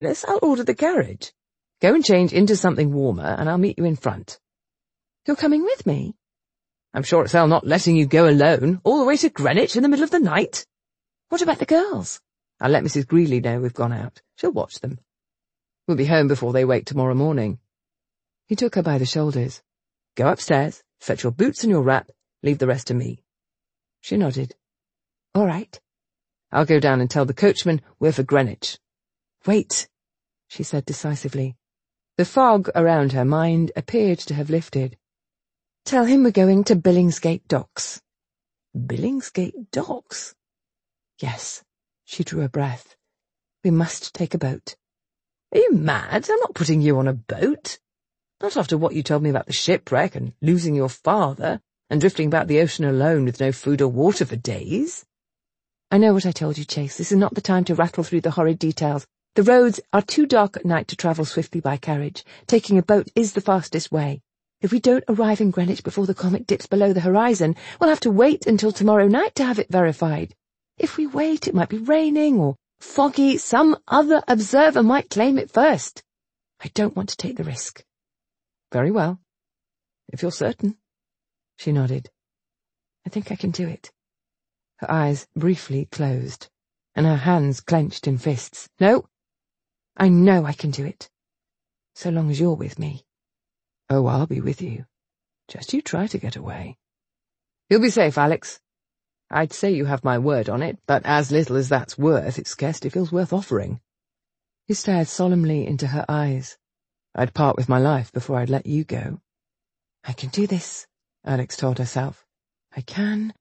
I'll order the carriage. Go and change into something warmer, and I'll meet you in front. You're coming with me? I'm sure it's hell not letting you go alone, all the way to Greenwich in the middle of the night. What about the girls? I'll let Mrs. Greeley know we've gone out. She'll watch them. We'll be home before they wake tomorrow morning. He took her by the shoulders. Go upstairs, fetch your boots and your wrap, leave the rest to me. She nodded. All right. I'll go down and tell the coachman we're for Greenwich. Wait, she said decisively. The fog around her mind appeared to have lifted. Tell him we're going to Billingsgate Docks. Billingsgate Docks? Yes. She drew a breath. We must take a boat. Are you mad? I'm not putting you on a boat. Not after what you told me about the shipwreck and losing your father and drifting about the ocean alone with no food or water for days. I know what I told you, Chase. This is not the time to rattle through the horrid details. The roads are too dark at night to travel swiftly by carriage. Taking a boat is the fastest way. If we don't arrive in Greenwich before the comet dips below the horizon, we'll have to wait until tomorrow night to have it verified. If we wait, it might be raining or foggy. Some other observer might claim it first. I don't want to take the risk. Very well. If you're certain. She nodded. I think I can do it. Her eyes briefly closed, and her hands clenched in fists. No, I know I can do it. So long as you're with me. Oh, I'll be with you. Just you try to get away. You'll be safe, Alex. I'd say you have my word on it, but as little as that's worth, it scarcely feels worth offering. He stared solemnly into her eyes. I'd part with my life before I'd let you go. I can do this, Alex told herself. I can.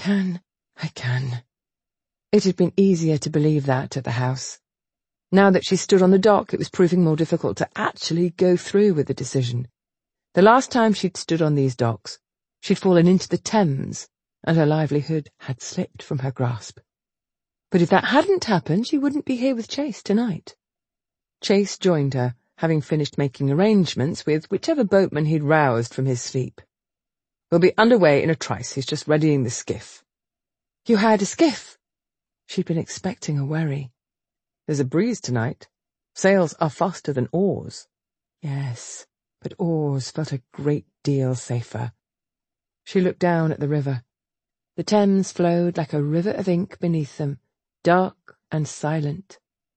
It had been easier to believe that at the house. Now that she stood on the dock, it was proving more difficult to actually go through with the decision. The last time she'd stood on these docks, she'd fallen into the Thames, and her livelihood had slipped from her grasp. But if that hadn't happened, she wouldn't be here with Chase tonight. Chase joined her, having finished making arrangements with whichever boatman he'd roused from his sleep. We'll be underway in a trice. He's just readying the skiff. You hired a skiff? She'd been expecting a worry. There's a breeze tonight. Sails are faster than oars. Yes, but oars felt a great deal safer. She looked down at the river. The Thames flowed like a river of ink beneath them, dark and silent.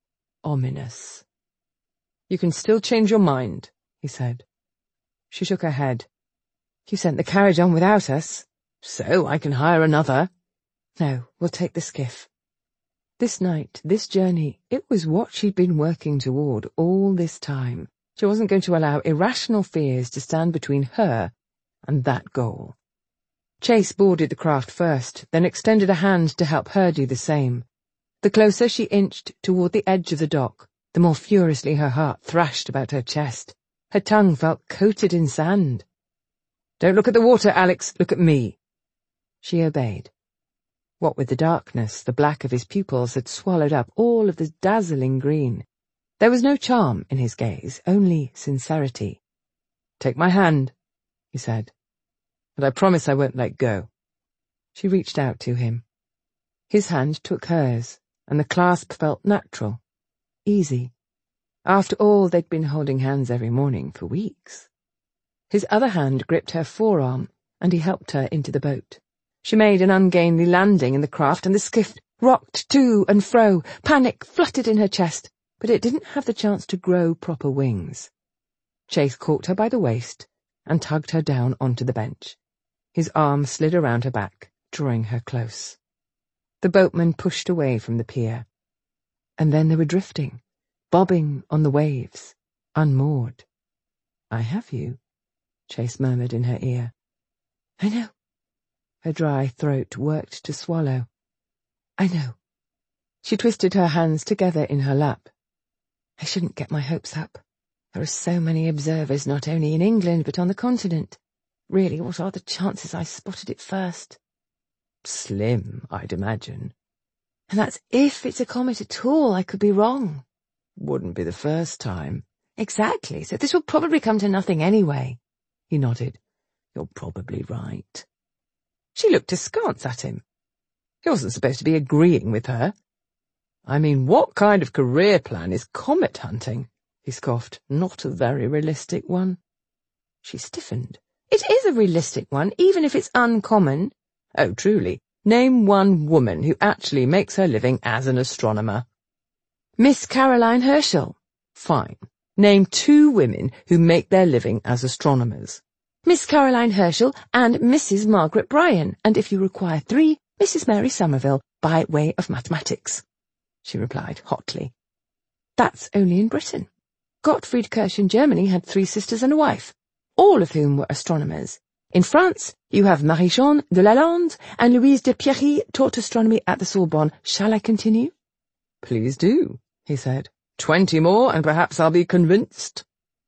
Ominous. You can still change your mind, he said. She shook her head. You sent the carriage on without us. So I can hire another. No, we'll take the skiff. This night, this journey, it was what she'd been working toward all this time. She wasn't going to allow irrational fears to stand between her and that goal. Chase boarded the craft first, then extended a hand to help her do the same. The closer she inched toward the edge of the dock, the more furiously her heart thrashed about her chest. Her tongue felt coated in sand. Don't look at the water, Alex. Look at me. She obeyed. What with the darkness, the black of his pupils had swallowed up all of the dazzling green. There was no charm in his gaze, only sincerity. Take my hand, he said, and I promise I won't let go. She reached out to him. His hand took hers, and the clasp felt natural, easy. After all, they'd been holding hands every morning for weeks. His other hand gripped her forearm, and he helped her into the boat. She made an ungainly landing in the craft, and the skiff rocked to and fro. Panic fluttered in her chest, but it didn't have the chance to grow proper wings. Chase caught her by the waist and tugged her down onto the bench. His arm slid around her back, drawing her close. The boatman pushed away from the pier. And then they were drifting, bobbing on the waves, unmoored. I have you, Chase murmured in her ear. I know. Her dry throat worked to swallow. I know. She twisted her hands together in her lap. I shouldn't get my hopes up. There are so many observers not only in England but on the continent. Really, what are the chances I spotted it first? Slim, I'd imagine. And that's if it's a comet at all. I could be wrong. Wouldn't be the first time. Exactly, so this will probably come to nothing anyway. He nodded. You're probably right. She looked askance at him. He wasn't supposed to be agreeing with her. I mean, what kind of career plan is comet hunting? He scoffed. Not a very realistic one. She stiffened. It is a realistic one, even if it's uncommon. Oh, truly. Name one woman who actually makes her living as an astronomer. Miss Caroline Herschel. Fine. Name 2 women who make their living as astronomers. Miss Caroline Herschel and Mrs. Margaret Bryan, and if you require 3, Mrs. Mary Somerville, by way of mathematics, she replied hotly. That's only in Britain. Gottfried Kirsch in Germany had 3 sisters and a wife, all of whom were astronomers. In France, you have Marie-Jeanne de Lalande and Louise de Pierry taught astronomy at the Sorbonne. Shall I continue? Please do, he said. 20 more, and perhaps I'll be convinced.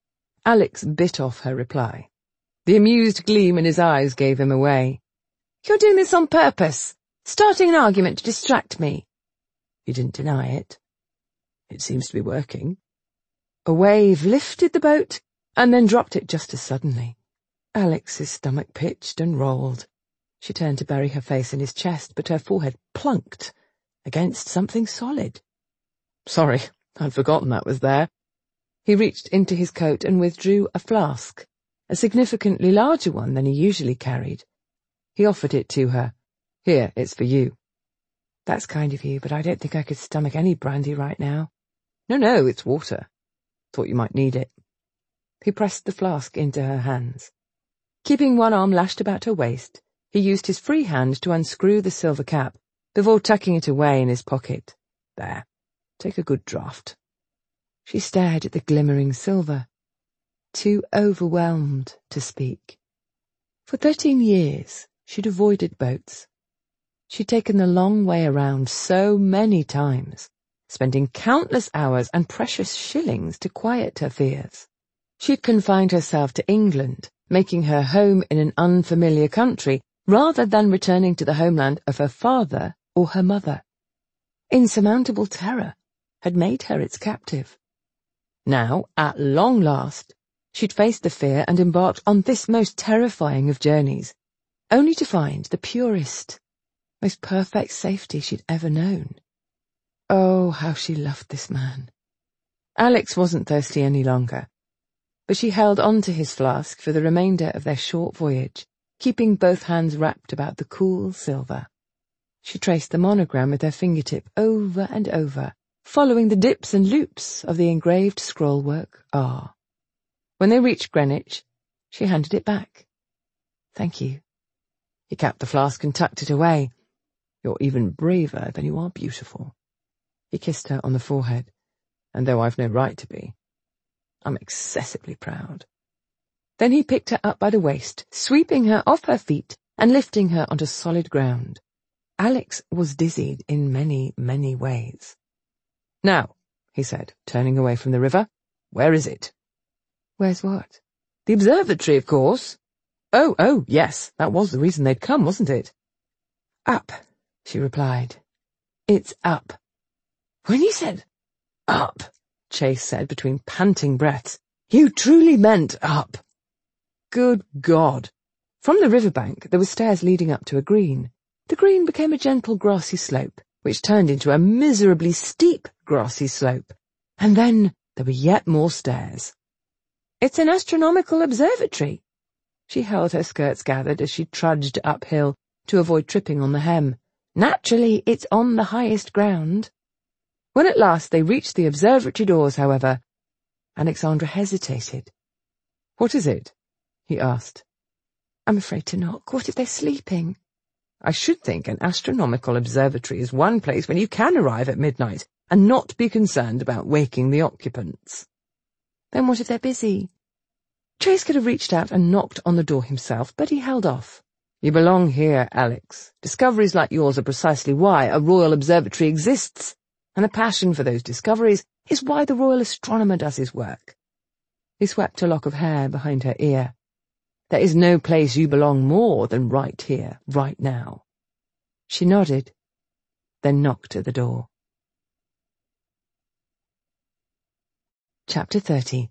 Alex bit off her reply. The amused gleam in his eyes gave him away. You're doing this on purpose, starting an argument to distract me. He didn't deny it. It seems to be working. A wave lifted the boat and then dropped it just as suddenly. Alex's stomach pitched and rolled. She turned to bury her face in his chest, but her forehead plunked against something solid. Sorry, I'd forgotten that was there. He reached into his coat and withdrew a flask, a significantly larger one than he usually carried. He offered it to her. Here, it's for you. That's kind of you, but I don't think I could stomach any brandy right now. No, it's water. Thought you might need it. He pressed the flask into her hands. Keeping one arm lashed about her waist, he used his free hand to unscrew the silver cap before tucking it away in his pocket. There, take a good draught. She stared at the glimmering silver, too overwhelmed to speak. For 13 years, she'd avoided boats. She'd taken the long way around so many times, spending countless hours and precious shillings to quiet her fears. She'd confined herself to England, making her home in an unfamiliar country, rather than returning to the homeland of her father or her mother. Insurmountable terror had made her its captive. Now, at long last, she'd faced the fear and embarked on this most terrifying of journeys, only to find the purest, most perfect safety she'd ever known. Oh, how she loved this man. Alex wasn't thirsty any longer, but she held on to his flask for the remainder of their short voyage, keeping both hands wrapped about the cool silver. She traced the monogram with her fingertip over and over, following the dips and loops of the engraved scrollwork R. When they reached Greenwich, she handed it back. Thank you. He capped the flask and tucked it away. You're even braver than you are beautiful. He kissed her on the forehead, and though I've no right to be, I'm excessively proud. Then he picked her up by the waist, sweeping her off her feet and lifting her onto solid ground. Alex was dizzied in many, many ways. Now, he said, turning away from the river, where is it? Where's what? The observatory, of course. Oh, yes, that was the reason they'd come, wasn't it? Up, she replied. It's up. When you said up, Chase said between panting breaths, you truly meant up. Good God. From the riverbank there were stairs leading up to a green. The green became a gentle grassy slope, which turned into a miserably steep grassy slope. And then there were yet more stairs. It's an astronomical observatory. She held her skirts gathered as she trudged uphill to avoid tripping on the hem. Naturally, it's on the highest ground. When at last they reached the observatory doors, however, Alexandra hesitated. What is it? He asked. I'm afraid to knock. What if they're sleeping? I should think an astronomical observatory is one place when you can arrive at midnight and not be concerned about waking the occupants. Then what if they're busy? Chase could have reached out and knocked on the door himself, but he held off. You belong here, Alex. Discoveries like yours are precisely why a Royal Observatory exists, and the passion for those discoveries is why the Royal Astronomer does his work. He swept a lock of hair behind her ear. There is no place you belong more than right here, right now. She nodded, then knocked at the door. Chapter 30.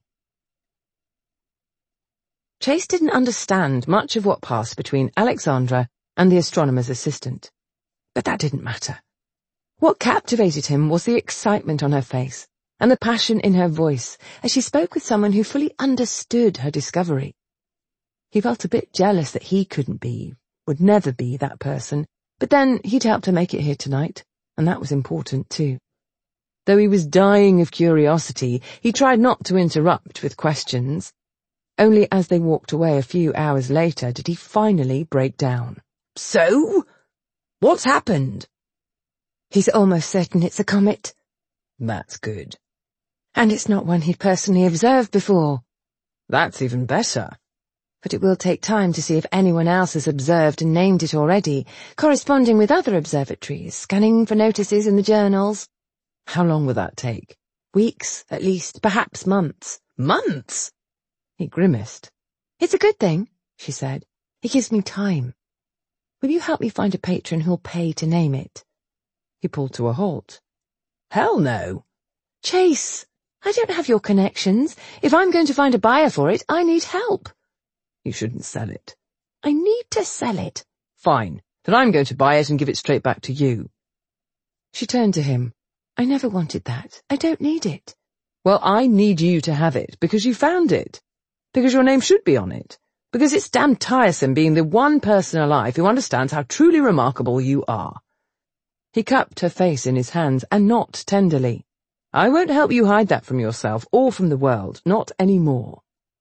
Chase didn't understand much of what passed between Alexandra and the astronomer's assistant, but that didn't matter. What captivated him was the excitement on her face and the passion in her voice as she spoke with someone who fully understood her discovery. He felt a bit jealous that he couldn't be, would never be, that person, but then he'd helped her make it here tonight, and that was important too. Though he was dying of curiosity, he tried not to interrupt with questions. Only as they walked away a few hours later did he finally break down. So? What's happened? He's almost certain it's a comet. That's good. And it's not one he'd personally observed before. That's even better. But it will take time to see if anyone else has observed and named it already, corresponding with other observatories, scanning for notices in the journals. How long will that take? Weeks, at least, perhaps months. Months? He grimaced. It's a good thing, she said. It gives me time. Will you help me find a patron who'll pay to name it? He pulled to a halt. Hell no. Chase, I don't have your connections. If I'm going to find a buyer for it, I need help. You shouldn't sell it. I need to sell it. Fine. Then I'm going to buy it and give it straight back to you. She turned to him. I never wanted that. I don't need it. Well, I need you to have it because you found it. Because your name should be on it. Because it's damn tiresome being the one person alive who understands how truly remarkable you are. He cupped her face in his hands, and not tenderly. I won't help you hide that from yourself or from the world, not any more.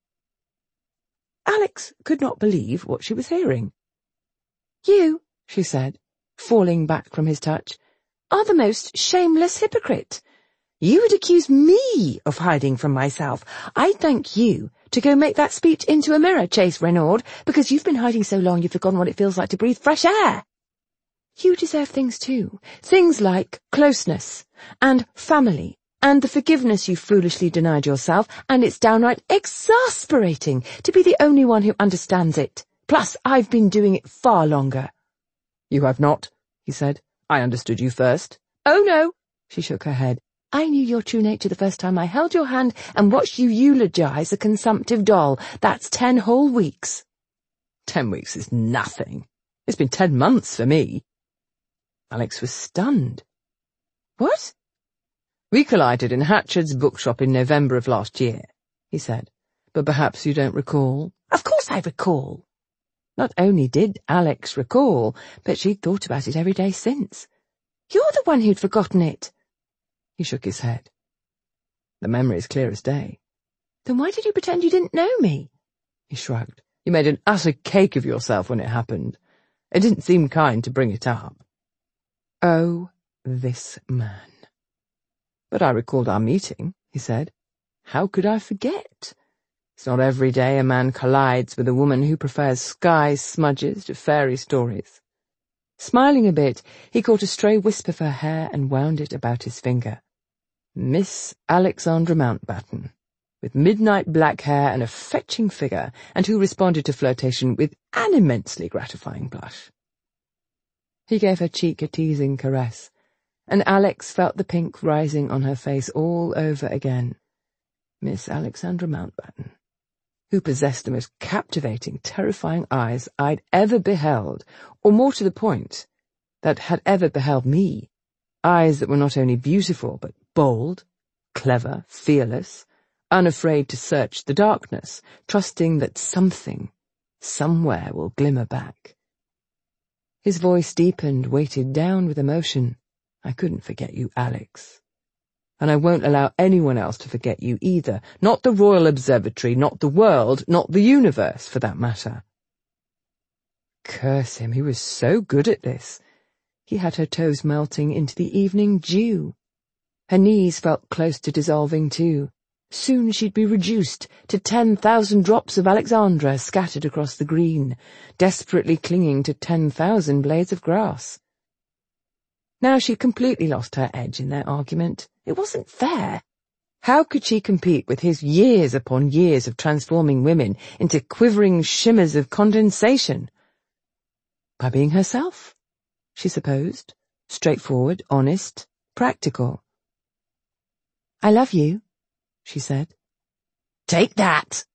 Alex could not believe what she was hearing. You, she said, falling back from his touch, are the most shameless hypocrite. You would accuse me of hiding from myself. I'd thank you to go make that speech into a mirror, Chase Renaud, because you've been hiding so long you've forgotten what it feels like to breathe fresh air. You deserve things too, things like closeness and family, and the forgiveness you foolishly denied yourself, and it's downright exasperating to be the only one who understands it. Plus, I've been doing it far longer. You have not, he said. I understood you first. Oh no, she shook her head. I knew your true nature the first time I held your hand and watched you eulogize a consumptive doll. That's 10 whole weeks. 10 weeks is nothing. It's been 10 months for me. Alex was stunned. What? We collided in Hatchard's bookshop in November of last year, he said. But perhaps you don't recall? Of course I recall. Not only did Alex recall, but she'd thought about it every day since. You're the one who'd forgotten it. He shook his head. The memory is clear as day. Then why did you pretend you didn't know me? He shrugged. You made an utter cake of yourself when it happened. It didn't seem kind to bring it up. Oh, this man. But I recalled our meeting, he said. How could I forget? It's not every day a man collides with a woman who prefers sky smudges to fairy stories. Smiling a bit, he caught a stray wisp of her hair and wound it about his finger. Miss Alexandra Mountbatten, with midnight black hair and a fetching figure, and who responded to flirtation with an immensely gratifying blush. He gave her cheek a teasing caress, and Alex felt the pink rising on her face all over again. Miss Alexandra Mountbatten, who possessed the most captivating, terrifying eyes I'd ever beheld, or more to the point, that had ever beheld me. Eyes that were not only beautiful, but bold, clever, fearless, unafraid to search the darkness, trusting that something, somewhere will glimmer back. His voice deepened, weighted down with emotion. I couldn't forget you, Alex. And I won't allow anyone else to forget you either. Not the Royal Observatory, not the world, not the universe, for that matter. Curse him, he was so good at this. He had her toes melting into the evening dew. Her knees felt close to dissolving too. Soon she'd be reduced to 10,000 drops of Alexandra scattered across the green, desperately clinging to 10,000 blades of grass. Now she'd completely lost her edge in their argument. It wasn't fair. How could she compete with his years upon years of transforming women into quivering shimmers of condensation? By being herself, she supposed, straightforward, honest, practical. I love you, she said. Take that!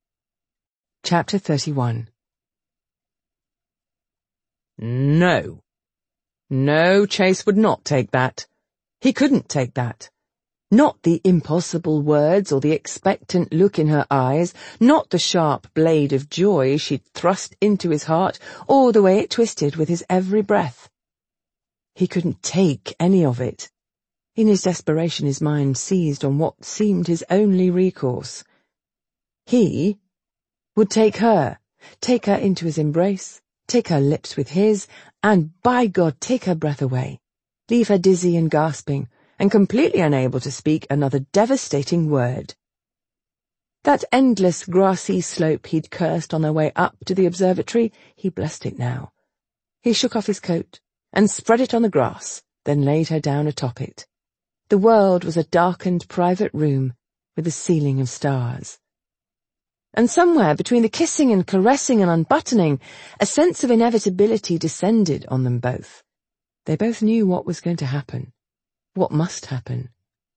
Chapter 31. No. No, Chase would not take that. He couldn't take that. Not the impossible words or the expectant look in her eyes, not the sharp blade of joy she'd thrust into his heart, or the way it twisted with his every breath. He couldn't take any of it. In his desperation his mind seized on what seemed his only recourse. He would take her into his embrace, take her lips with his, and, by God, take her breath away, leave her dizzy and gasping, and completely unable to speak another devastating word. That endless grassy slope he'd cursed on their way up to the observatory, he blessed it now. He shook off his coat and spread it on the grass, then laid her down atop it. The world was a darkened private room with a ceiling of stars. And somewhere between the kissing and caressing and unbuttoning, a sense of inevitability descended on them both. They both knew what was going to happen. What must happen?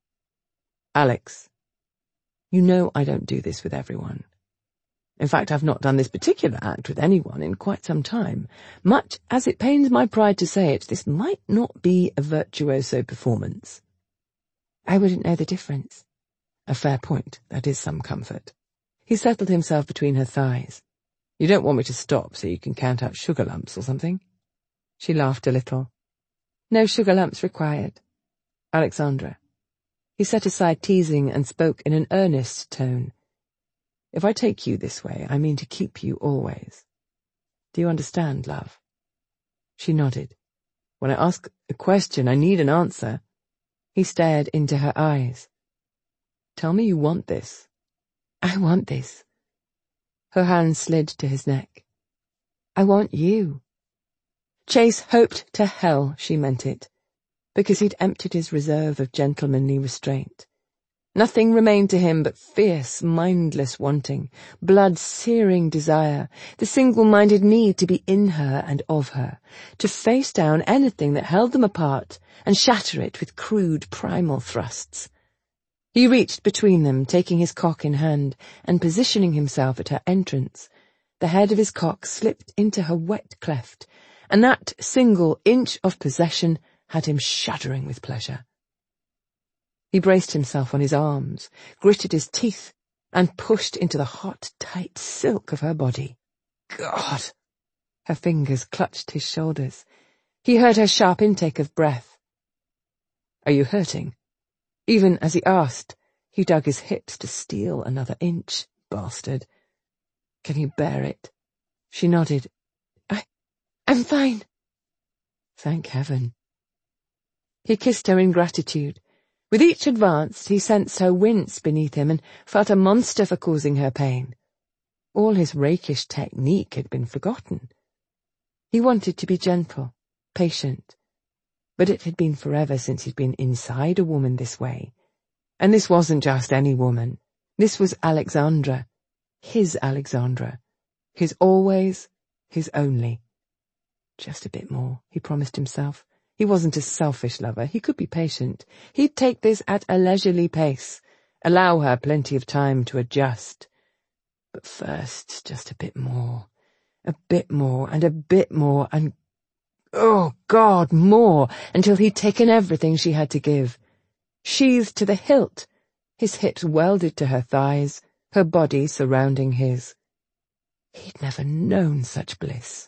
Alex, you know I don't do this with everyone. In fact, I've not done this particular act with anyone in quite some time. Much as it pains my pride to say it, this might not be a virtuoso performance. I wouldn't know the difference. A fair point. That is some comfort. He settled himself between her thighs. You don't want me to stop so you can count out sugar lumps or something? She laughed a little. No sugar lumps required. Alexandra. He set aside teasing and spoke in an earnest tone. If I take you this way, I mean to keep you always. Do you understand, love? She nodded. When I ask a question, I need an answer. He stared into her eyes. Tell me you want this. I want this. Her hand slid to his neck. I want you. Chase hoped to hell she meant it, because he'd emptied his reserve of gentlemanly restraint. Nothing remained to him but fierce, mindless wanting, blood-searing desire, the single-minded need to be in her and of her, to face down anything that held them apart and shatter it with crude primal thrusts. He reached between them, taking his cock in hand and positioning himself at her entrance. The head of his cock slipped into her wet cleft, and that single inch of possession had him shuddering with pleasure. He braced himself on his arms, gritted his teeth, and pushed into the hot, tight silk of her body. God! Her fingers clutched his shoulders. He heard her sharp intake of breath. Are you hurting? Even as he asked, he dug his hips to steal another inch. Bastard. Can you bear it? She nodded. I'm fine. Thank heaven. He kissed her in gratitude. With each advance, he sensed her wince beneath him and felt a monster for causing her pain. All his rakish technique had been forgotten. He wanted to be gentle, patient, but it had been forever since he'd been inside a woman this way. And this wasn't just any woman. This was Alexandra. His Alexandra. His always, his only. Just a bit more, he promised himself. He wasn't a selfish lover. He could be patient. He'd take this at a leisurely pace, allow her plenty of time to adjust. But first, just a bit more, and a bit more, and, oh God, more, until he'd taken everything she had to give. Sheathed to the hilt, his hips welded to her thighs, her body surrounding his. He'd never known such bliss.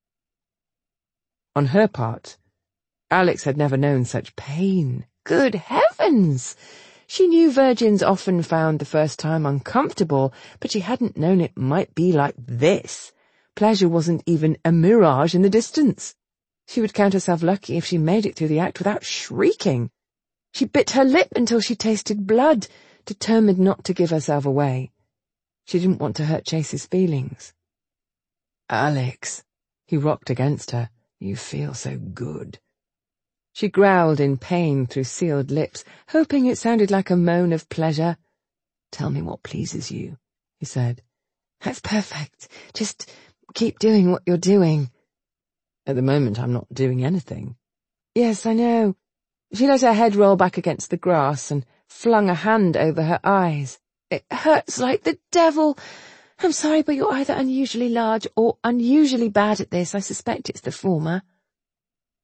On her part, Alex had never known such pain. Good heavens! She knew virgins often found the first time uncomfortable, but she hadn't known it might be like this. Pleasure wasn't even a mirage in the distance. She would count herself lucky if she made it through the act without shrieking. She bit her lip until she tasted blood, determined not to give herself away. She didn't want to hurt Chase's feelings. Alex, he rocked against her. You feel so good. She growled in pain through sealed lips, hoping it sounded like a moan of pleasure. Tell me what pleases you, he said. That's perfect. Just keep doing what you're doing. At the moment, I'm not doing anything. Yes, I know. She let her head roll back against the grass and flung a hand over her eyes. It hurts like the devil. I'm sorry, but you're either unusually large or unusually bad at this. I suspect it's the former.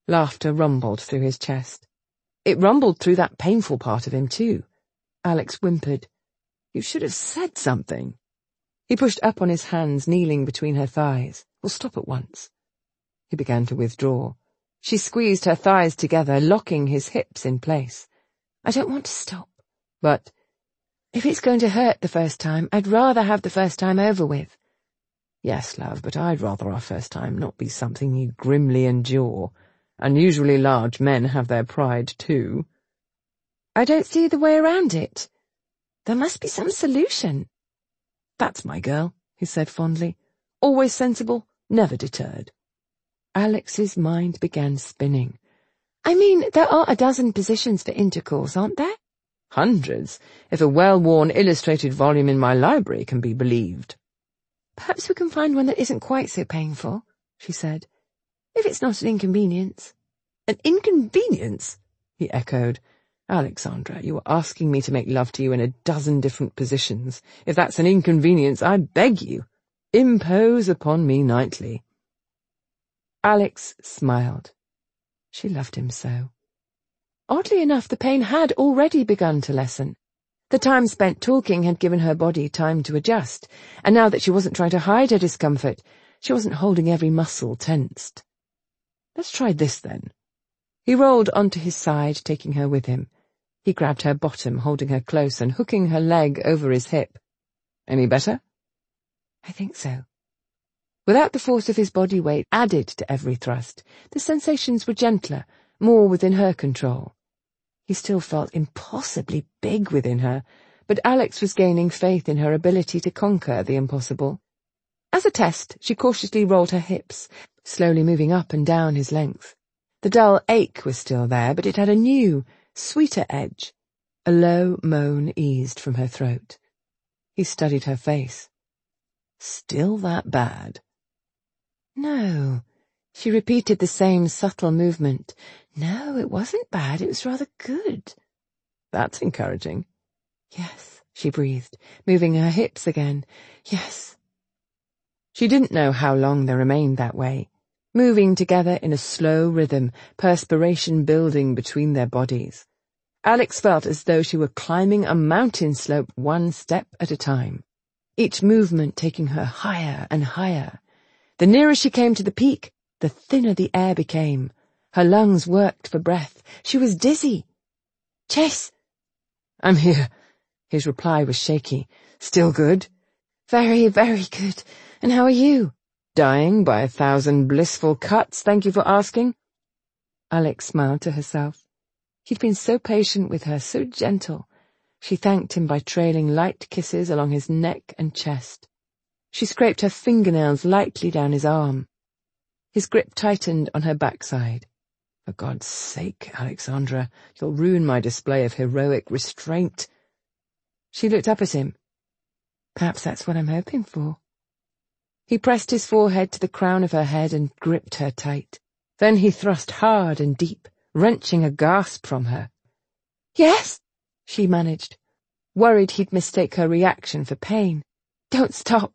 Laughter rumbled through his chest. It rumbled through that painful part of him, too. Alex whimpered. "You should have said something." He pushed up on his hands, kneeling between her thighs. "We'll stop at once." He began to withdraw. She squeezed her thighs together, locking his hips in place. "I don't want to stop. But if it's going to hurt the first time, I'd rather have the first time over with." "Yes, love, but I'd rather our first time not be something you grimly endure. Unusually large men have their pride, too." "I don't see the way around it. There must be some solution." "That's my girl," he said fondly. "Always sensible, never deterred." Alex's mind began spinning. "I mean, there are a dozen positions for intercourse, aren't there?" "Hundreds, if a well-worn illustrated volume in my library can be believed." "Perhaps we can find one that isn't quite so painful," she said. "If it's not an inconvenience." "An inconvenience?" he echoed. "Alexandra, you are asking me to make love to you in a dozen different positions. If that's an inconvenience, I beg you, impose upon me nightly." Alex smiled. She loved him so. Oddly enough, the pain had already begun to lessen. The time spent talking had given her body time to adjust, and now that she wasn't trying to hide her discomfort, she wasn't holding every muscle tensed. "Let's try this, then." He rolled onto his side, taking her with him. He grabbed her bottom, holding her close and hooking her leg over his hip. "Any better?" "I think so." Without the force of his body weight added to every thrust, the sensations were gentler, more within her control. He still felt impossibly big within her, but Alex was gaining faith in her ability to conquer the impossible. As a test, she cautiously rolled her hips, slowly moving up and down his length. The dull ache was still there, but it had a new, sweeter edge. A low moan eased from her throat. He studied her face. "Still that bad?" "No." She repeated the same subtle movement. "No, it wasn't bad. It was rather good." "That's encouraging." "Yes," she breathed, moving her hips again. "Yes." She didn't know how long they remained that way, moving together in a slow rhythm, perspiration building between their bodies. Alex felt as though she were climbing a mountain slope one step at a time, each movement taking her higher and higher. The nearer she came to the peak, the thinner the air became. Her lungs worked for breath. She was dizzy. "Chase!" "I'm here." His reply was shaky. "Still good?" "Very, very good. And how are you?" "Dying by 1,000 blissful cuts, thank you for asking." Alex smiled to herself. He'd been so patient with her, so gentle. She thanked him by trailing light kisses along his neck and chest. She scraped her fingernails lightly down his arm. His grip tightened on her backside. "For God's sake, Alexandra, you'll ruin my display of heroic restraint." She looked up at him. "Perhaps that's what I'm hoping for." He pressed his forehead to the crown of her head and gripped her tight. Then he thrust hard and deep, wrenching a gasp from her. "Yes," she managed, worried he'd mistake her reaction for pain. "Don't stop."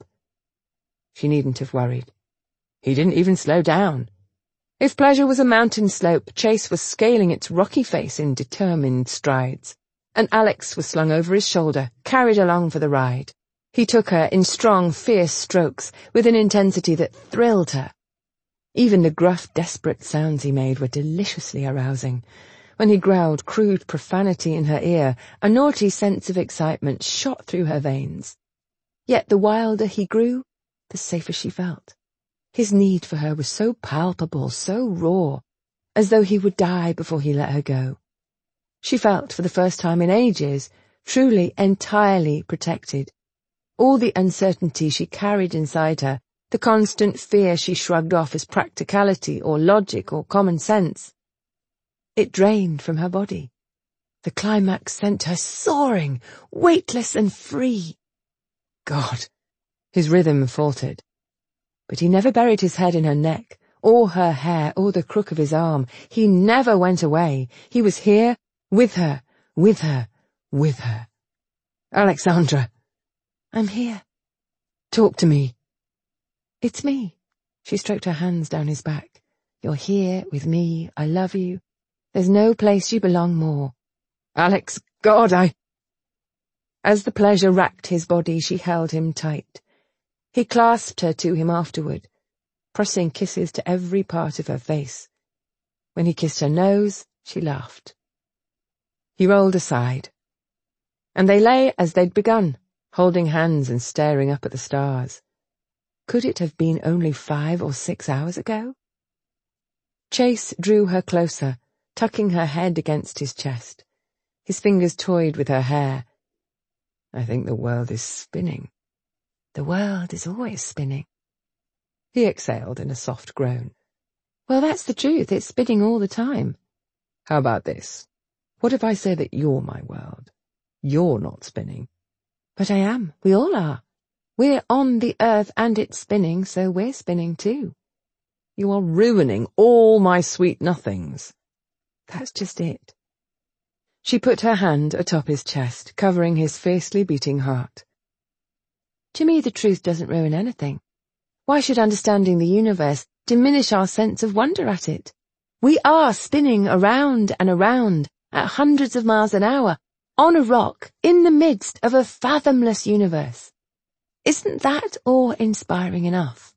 She needn't have worried. He didn't even slow down. If pleasure was a mountain slope, Chase was scaling its rocky face in determined strides, and Alex was slung over his shoulder, carried along for the ride. He took her in strong, fierce strokes, with an intensity that thrilled her. Even the gruff, desperate sounds he made were deliciously arousing. When he growled crude profanity in her ear, a naughty sense of excitement shot through her veins. Yet the wilder he grew, the safer she felt. His need for her was so palpable, so raw, as though he would die before he let her go. She felt, for the first time in ages, truly, entirely protected. All the uncertainty she carried inside her, the constant fear she shrugged off as practicality or logic or common sense, it drained from her body. The climax sent her soaring, weightless and free. God! His rhythm faltered. But he never buried his head in her neck, or her hair, or the crook of his arm. He never went away. He was here, with her, with her, with her. "Alexandra." "I'm here." "Talk to me." "It's me." She stroked her hands down his back. You're here with me, I love you. There's no place you belong more. Alex, God, As the pleasure racked his body, she held him tight. He clasped her to him afterward, pressing kisses to every part of her face. When he kissed her nose, she laughed. He rolled aside, and they lay as they'd begun, holding hands and staring up at the stars. Could it have been only 5 or 6 hours ago? Chase drew her closer, tucking her head against his chest. His fingers toyed with her hair. I think the world is spinning. The world is always spinning. He exhaled in a soft groan. Well, that's the truth. It's spinning all the time. How about this? What if I say that you're my world? You're not spinning. But I am. We all are. We're on the earth and it's spinning, so we're spinning too. You are ruining all my sweet nothings. That's just it. She put her hand atop his chest, covering his fiercely beating heart. To me, the truth doesn't ruin anything. Why should understanding the universe diminish our sense of wonder at it? We are spinning around and around at hundreds of miles an hour on a rock in the midst of a fathomless universe. Isn't that awe-inspiring enough?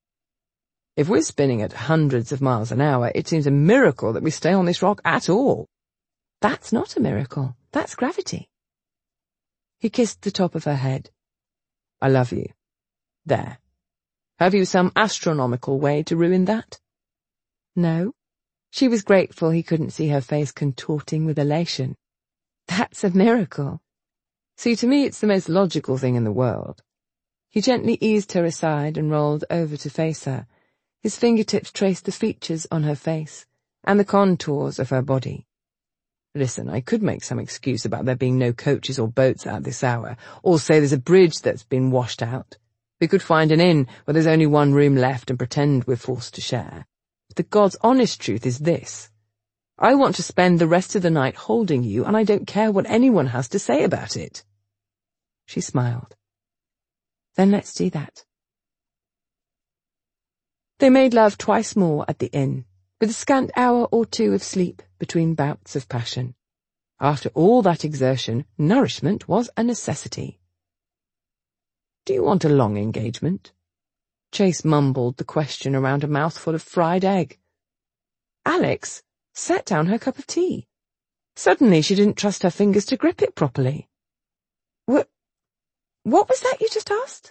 If we're spinning at hundreds of miles an hour, it seems a miracle that we stay on this rock at all. That's not a miracle. That's gravity. He kissed the top of her head. I love you. There. Have you some astronomical way to ruin that? No. She was grateful he couldn't see her face contorting with elation. That's a miracle. See, to me it's the most logical thing in the world. He gently eased her aside and rolled over to face her. His fingertips traced the features on her face and the contours of her body. Listen, I could make some excuse about there being no coaches or boats at this hour, or say there's a bridge that's been washed out. We could find an inn where there's only one room left and pretend we're forced to share. But the God's honest truth is this. I want to spend the rest of the night holding you, and I don't care what anyone has to say about it. She smiled. Then let's do that. They made love twice more at the inn, with a scant hour or two of sleep between bouts of passion. After all that exertion, nourishment was a necessity. Do you want a long engagement? Chase mumbled the question around a mouthful of fried egg. Alex set down her cup of tea. Suddenly she didn't trust her fingers to grip it properly. What was that you just asked?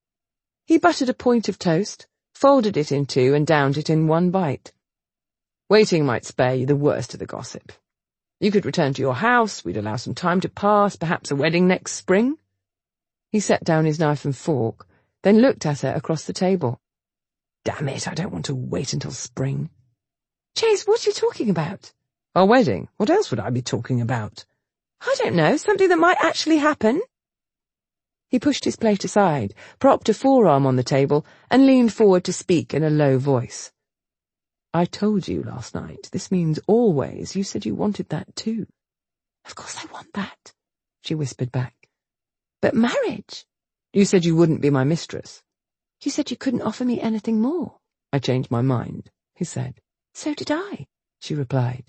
He buttered a point of toast, folded it in two, and downed it in one bite. Waiting might spare you the worst of the gossip. You could return to your house, we'd allow some time to pass, perhaps a wedding next spring. He set down his knife and fork, then looked at her across the table. Damn it, I don't want to wait until spring. Chase, what are you talking about? Our wedding. What else would I be talking about? I don't know, something that might actually happen. He pushed his plate aside, propped a forearm on the table, and leaned forward to speak in a low voice. I told you last night, this means always. You said you wanted that too. Of course I want that, she whispered back. But marriage? You said you wouldn't be my mistress. You said you couldn't offer me anything more. I changed my mind, he said. So did I, she replied.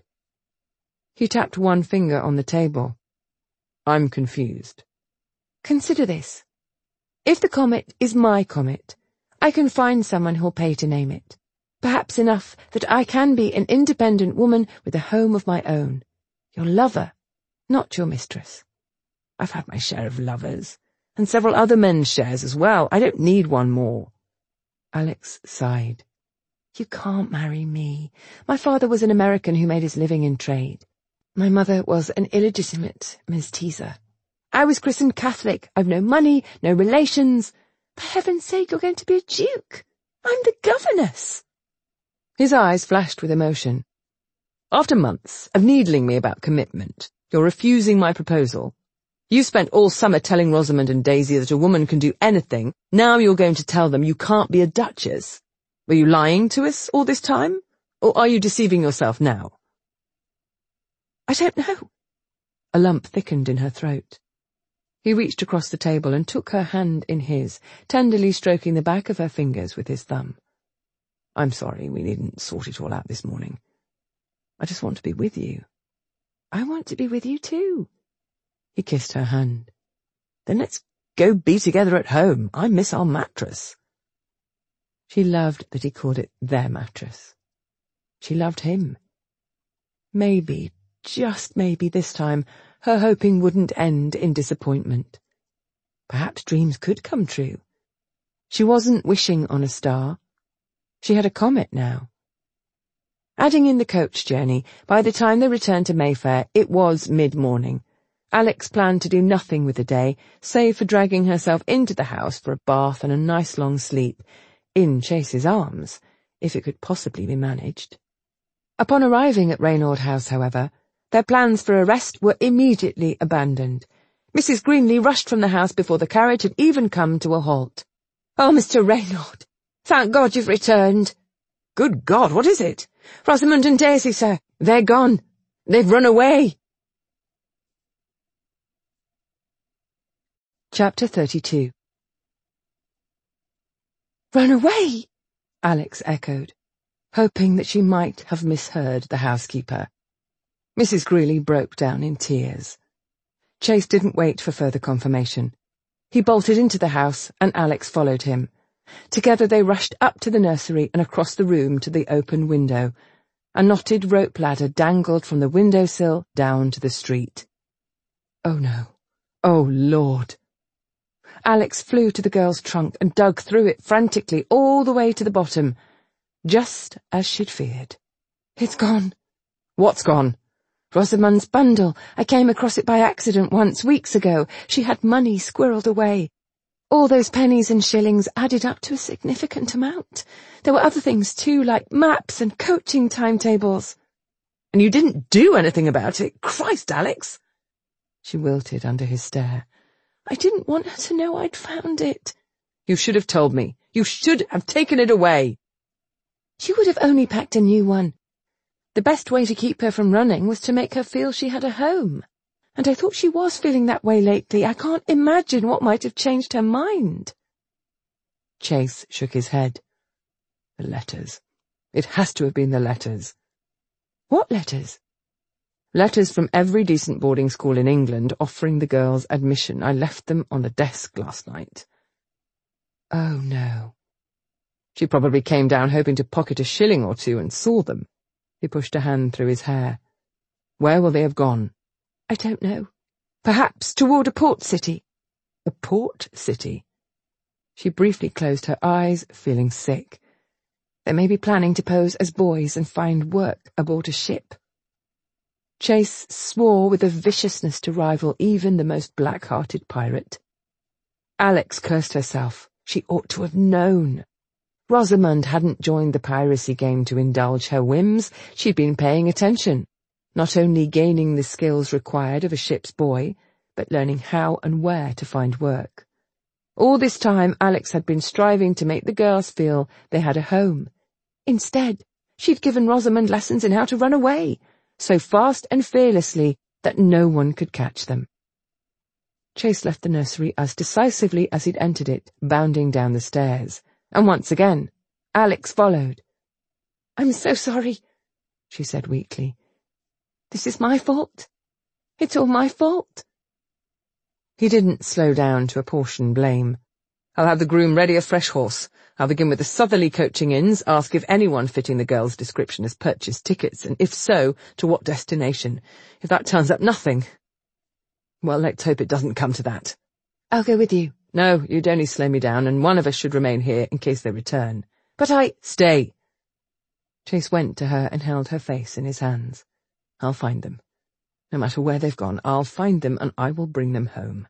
He tapped one finger on the table. I'm confused. Consider this. If the comet is my comet, I can find someone who'll pay to name it. Perhaps enough that I can be an independent woman with a home of my own. Your lover, not your mistress. I've had my share of lovers, and several other men's shares as well. I don't need one more. Alex sighed. You can't marry me. My father was an American who made his living in trade. My mother was an illegitimate mestiza. I was christened Catholic. I've no money, no relations. For heaven's sake, you're going to be a duke. I'm the governess. His eyes flashed with emotion. After months of needling me about commitment, you're refusing my proposal. You spent all summer telling Rosamond and Daisy that a woman can do anything. Now you're going to tell them you can't be a duchess. Were you lying to us all this time? Or are you deceiving yourself now? I don't know. A lump thickened in her throat. He reached across the table and took her hand in his, tenderly stroking the back of her fingers with his thumb. I'm sorry we didn't sort it all out this morning. I just want to be with you. I want to be with you too. He kissed her hand. Then let's go be together at home. I miss our mattress. She loved that he called it their mattress. She loved him. Maybe, just maybe this time, her hoping wouldn't end in disappointment. Perhaps dreams could come true. She wasn't wishing on a star. She had a comet now. Adding in the coach journey, by the time they returned to Mayfair, it was mid-morning. Alex planned to do nothing with the day, save for dragging herself into the house for a bath and a nice long sleep, in Chase's arms, if it could possibly be managed. Upon arriving at Raynaud House, however, their plans for a rest were immediately abandoned. Mrs. Greenley rushed from the house before the carriage had even come to a halt. "Oh, Mr. Raynaud, thank God you've returned." "Good God, what is it?" "Rosamond and Daisy, sir. They're gone. They've run away." Chapter 32. "Run away?" Alex echoed, hoping that she might have misheard the housekeeper. Mrs. Greeley broke down in tears. Chase didn't wait for further confirmation. He bolted into the house, and Alex followed him. Together they rushed up to the nursery and across the room to the open window. A knotted rope ladder dangled from the windowsill down to the street. Oh no. Oh Lord. Alex flew to the girl's trunk and dug through it frantically all the way to the bottom, just as she'd feared. "It's gone." "What's gone?" "Rosamund's bundle. I came across it by accident once, weeks ago. She had money squirreled away. All those pennies and shillings added up to a significant amount. There were other things too, like maps and coaching timetables." "And you didn't do anything about it? Christ, Alex!" She wilted under his stare. "I didn't want her to know I'd found it." "You should have told me. You should have taken it away." "She would have only packed a new one. The best way to keep her from running was to make her feel she had a home. And I thought she was feeling that way lately. I can't imagine what might have changed her mind." Chase shook his head. "The letters. It has to have been the letters." "What letters?" "Letters from every decent boarding school in England offering the girls admission. I left them on the desk last night." Oh no. She probably came down hoping to pocket a shilling or two and saw them. He pushed a hand through his hair. "Where will they have gone?" "I don't know. Perhaps toward a port city." A port city? She briefly closed her eyes, feeling sick. They may be planning to pose as boys and find work aboard a ship. Chase swore with a viciousness to rival even the most black-hearted pirate. Alex cursed herself. She ought to have known. Rosamund hadn't joined the piracy game to indulge her whims. She'd been paying attention, not only gaining the skills required of a ship's boy, but learning how and where to find work. All this time, Alex had been striving to make the girls feel they had a home. Instead, she'd given Rosamund lessons in how to run away, so fast and fearlessly that no one could catch them. Chase left the nursery as decisively as he'd entered it, bounding down the stairs. And once again, Alex followed. "I'm so sorry," she said weakly. "This is my fault. It's all my fault." He didn't slow down to apportion blame. "I'll have the groom ready a fresh horse. I'll begin with the southerly coaching inns, ask if anyone fitting the girl's description has purchased tickets, and if so, to what destination. If that turns up nothing, well, let's hope it doesn't come to that." "I'll go with you." "No, you'd only slow me down, and one of us should remain here in case they return." "But I—" "Stay." Chase went to her and held her face in his hands. "I'll find them. No matter where they've gone, I'll find them and I will bring them home."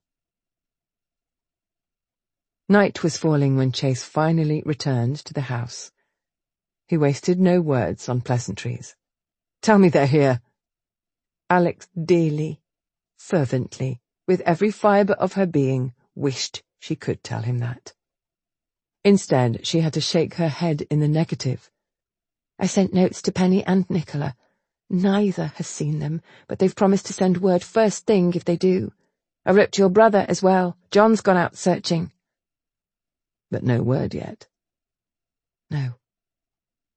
Night was falling when Chase finally returned to the house. He wasted no words on pleasantries. "Tell me they're here." Alex dearly, fervently, with every fibre of her being, wished she could tell him that. Instead, she had to shake her head in the negative. "I sent notes to Penny and Nicola. Neither has seen them, but they've promised to send word first thing if they do. I wrote to your brother as well. John's gone out searching." But no word yet. "No."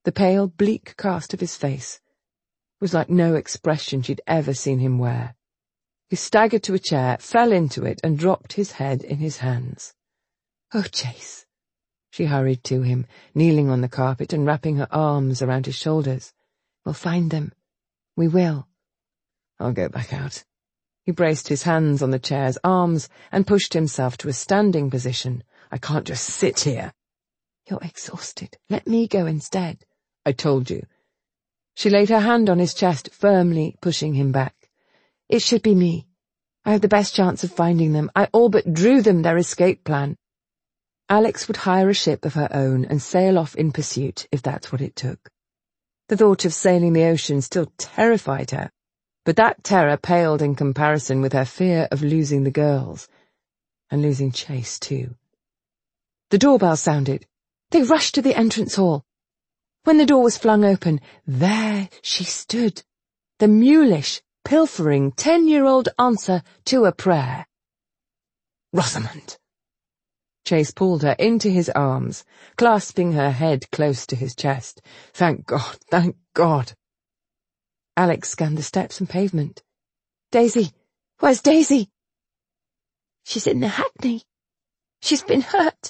The pale, bleak cast of his face was like no expression she'd ever seen him wear. He staggered to a chair, fell into it, and dropped his head in his hands. "Oh, Chase." She hurried to him, kneeling on the carpet and wrapping her arms around his shoulders. "We'll find them. We will." "I'll go back out." He braced his hands on the chair's arms and pushed himself to a standing position. "I can't just sit here." "You're exhausted. Let me go instead." "I told you." She laid her hand on his chest, firmly pushing him back. "It should be me. I have the best chance of finding them. I all but drew them their escape plan." Alex would hire a ship of her own and sail off in pursuit if that's what it took. The thought of sailing the ocean still terrified her, but that terror paled in comparison with her fear of losing the girls, and losing Chase too. The doorbell sounded. They rushed to the entrance hall. When the door was flung open, there she stood, the mulish, pilfering 10-year-old answer to a prayer. "Rosamond!" Chase pulled her into his arms, clasping her head close to his chest. "Thank God, thank God." Alex scanned the steps and pavement. "Daisy! Where's Daisy?" "She's in the Hackney. She's been hurt."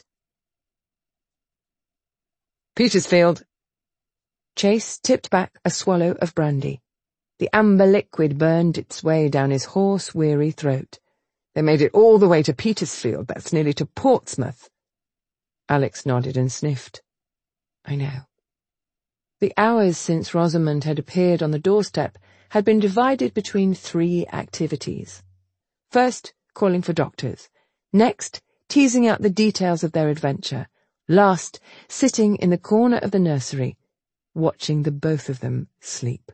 "Petersfield." Chase tipped back a swallow of brandy. The amber liquid burned its way down his hoarse, weary throat. "They made it all the way to Petersfield. That's nearly to Portsmouth." Alex nodded and sniffed. "I know." The hours since Rosamond had appeared on the doorstep had been divided between 3 activities. First, calling for doctors. Next, teasing out the details of their adventure. Last, sitting in the corner of the nursery, watching the both of them sleep.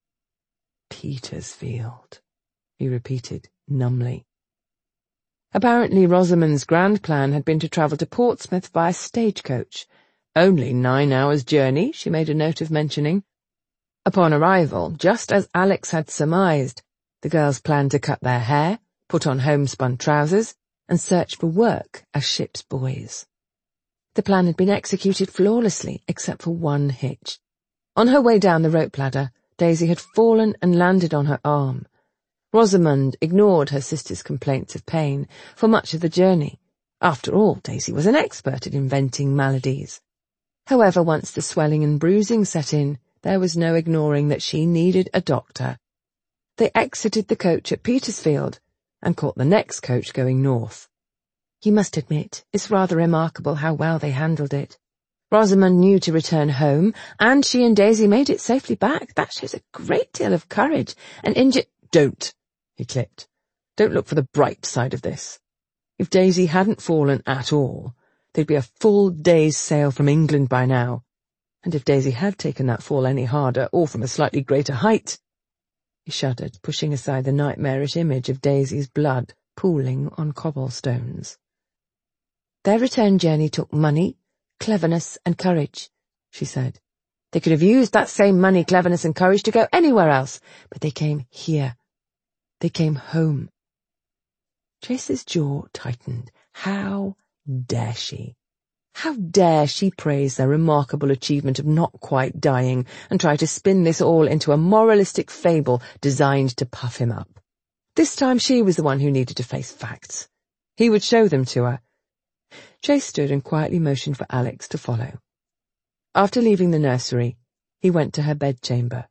"Petersfield," he repeated numbly. Apparently Rosamond's grand plan had been to travel to Portsmouth by stagecoach. Only 9 hours' journey, she made a note of mentioning. Upon arrival, just as Alex had surmised, the girls planned to cut their hair, put on homespun trousers, and search for work as ship's boys. The plan had been executed flawlessly, except for one hitch. On her way down the rope ladder, Daisy had fallen and landed on her arm. Rosamond ignored her sister's complaints of pain for much of the journey. After all, Daisy was an expert at inventing maladies. However, once the swelling and bruising set in, there was no ignoring that she needed a doctor. They exited the coach at Petersfield and caught the next coach going north. You must admit, it's rather remarkable how well they handled it. Rosamond knew to return home, and she and Daisy made it safely back. That shows a great deal of courage. Don't, he clicked. Don't look for the bright side of this. If Daisy hadn't fallen at all, there'd be a full day's sail from England by now. And if Daisy had taken that fall any harder, or from a slightly greater height— He shuddered, pushing aside the nightmarish image of Daisy's blood pooling on cobblestones. Their return journey took money, cleverness, and courage, she said. They could have used that same money, cleverness, and courage to go anywhere else, but they came here. They came home. Chase's jaw tightened. How dare she? How dare she praise their remarkable achievement of not quite dying and try to spin this all into a moralistic fable designed to puff him up? This time she was the one who needed to face facts. He would show them to her. Chase stood and quietly motioned for Alex to follow. After leaving the nursery, he went to her bedchamber.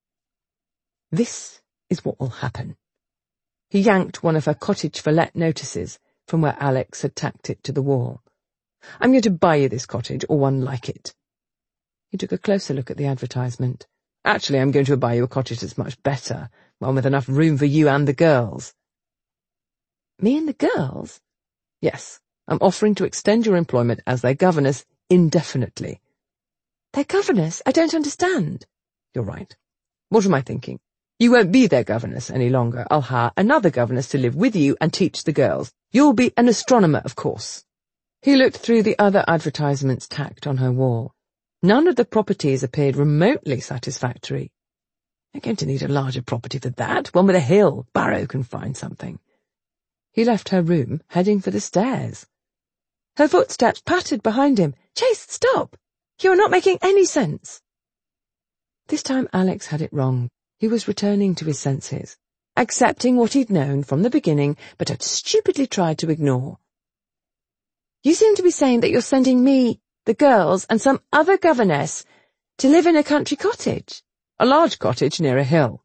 This is what will happen. He yanked one of her cottage for let notices from where Alex had tacked it to the wall. I'm going to buy you this cottage, or one like it. He took a closer look at the advertisement. Actually, I'm going to buy you a cottage that's much better, one with enough room for you and the girls. Me and the girls? Yes, I'm offering to extend your employment as their governess indefinitely. Their governess? I don't understand. You're right. What am I thinking? You won't be their governess any longer. I'll hire another governess to live with you and teach the girls. You'll be an astronomer, of course. He looked through the other advertisements tacked on her wall. None of the properties appeared remotely satisfactory. They're going to need a larger property for that, one with a hill. Barrow can find something. He left her room, heading for the stairs. Her footsteps pattered behind him. Chase, stop! You are not making any sense. This time Alex had it wrong. He was returning to his senses, accepting what he'd known from the beginning but had stupidly tried to ignore. You seem to be saying that you're sending me, the girls, and some other governess to live in a country cottage. A large cottage near a hill.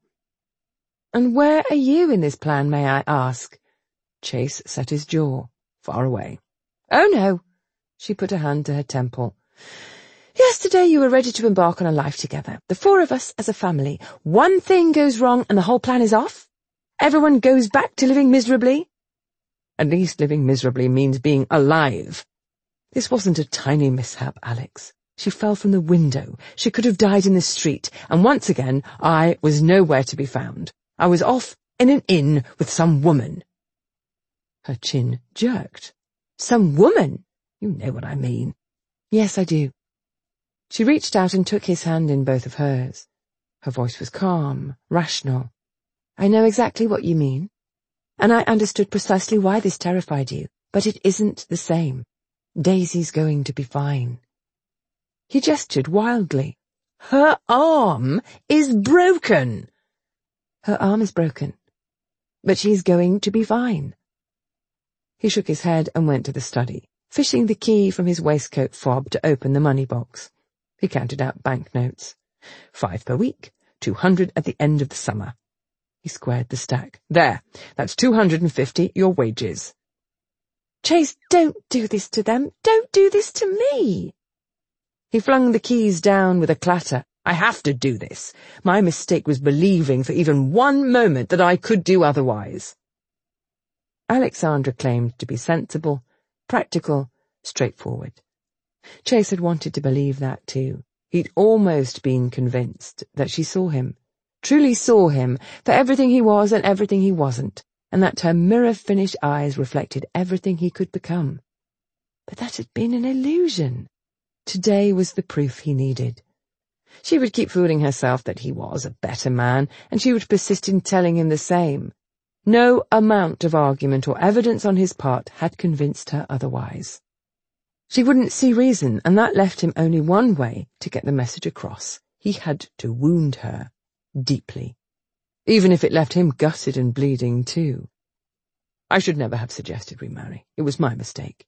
And where are you in this plan, may I ask? Chase set his jaw, far away. Oh, no. She put a hand to her temple. Yesterday you were ready to embark on a life together, the four of us as a family. One thing goes wrong and the whole plan is off? Everyone goes back to living miserably? At least living miserably means being alive. This wasn't a tiny mishap, Alex. She fell from the window. She could have died in the street, and once again I was nowhere to be found. I was off in an inn with some woman. Her chin jerked. Some woman? You know what I mean. Yes, I do. She reached out and took his hand in both of hers. Her voice was calm, rational. I know exactly what you mean, and I understood precisely why this terrified you, but it isn't the same. Daisy's going to be fine. He gestured wildly. Her arm is broken. Her arm is broken, but she's going to be fine. He shook his head and went to the study, fishing the key from his waistcoat fob to open the money box. He counted out banknotes. 5 per week, 200 at the end of the summer. He squared the stack. There, that's 250, your wages. Chase, don't do this to them. Don't do this to me. He flung the keys down with a clatter. I have to do this. My mistake was believing for even one moment that I could do otherwise. Alexandra claimed to be sensible, practical, straightforward. Chase had wanted to believe that too. He'd almost been convinced that she saw him, truly saw him, for everything he was and everything he wasn't, and that her mirror-finished eyes reflected everything he could become. But that had been an illusion. Today was the proof he needed. She would keep fooling herself that he was a better man, and she would persist in telling him the same. No amount of argument or evidence on his part had convinced her otherwise. She wouldn't see reason, and that left him only one way to get the message across. He had to wound her, deeply. Even if it left him gutted and bleeding too. I should never have suggested we marry. It was my mistake.